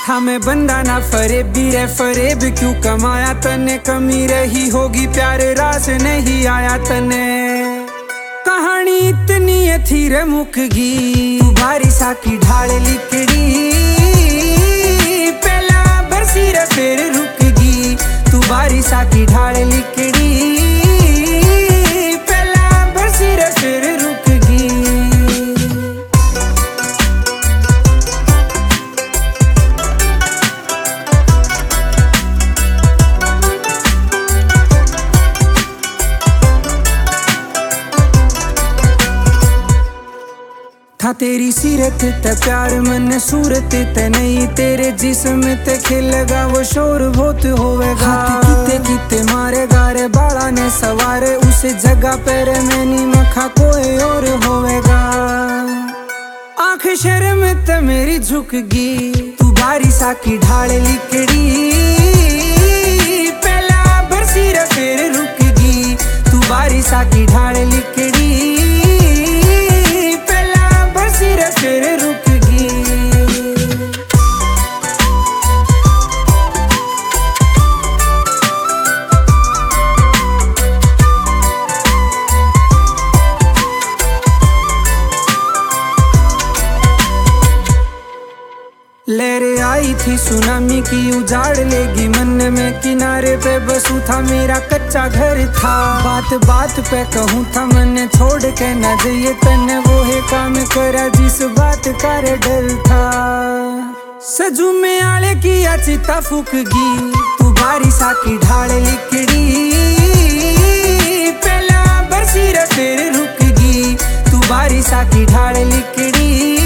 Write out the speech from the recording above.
था मैं बंदा ना फरेब भी रे फरेब क्यों कमाया तने, कमी रही होगी प्यार रास नहीं आया तने। कहानी इतनी थी रे मुकगी, तू बारिशा की ढाल लिकड़ी, पहला बरसी रे फिर रुकगी। तू बारिशा की ढाल लिकड़ी, पहला बरसी रे फिर रुकगी। था तेरी सीरत ते प्यार मन सूरत ते नहीं, तेरे जिस्म ते खिलेगा वो शोर बहुत होवेगा। किते किते मारेगा रे बाला ने सवारे, उस जगह पर मैंने मखा कोई और होवेगा। आंख शर्म ते मेरी झुकगी, तू बारिशा की ढाल लिकड़ी, पहला बरसी रे फिर रुकगी। तू बारिशा की ढाल लिकड़ी, फिर रुकगी। लहरें आई थी सुनामी की, उजाड़ लेगी मन में, किनारे पे बसू था मेरा कच्चा घर था। बात बात पे कहूँ था मैंने छोड़ के न जाइए तने, वो है काम करा जिस बात का रे डर था। सजू में आले की चिता फूकगी, तू बारिशा की ढाल लिकड़ी, पहला बरसी रे फिर रुकगी। तू बारिशा की ढाल लिकड़ी,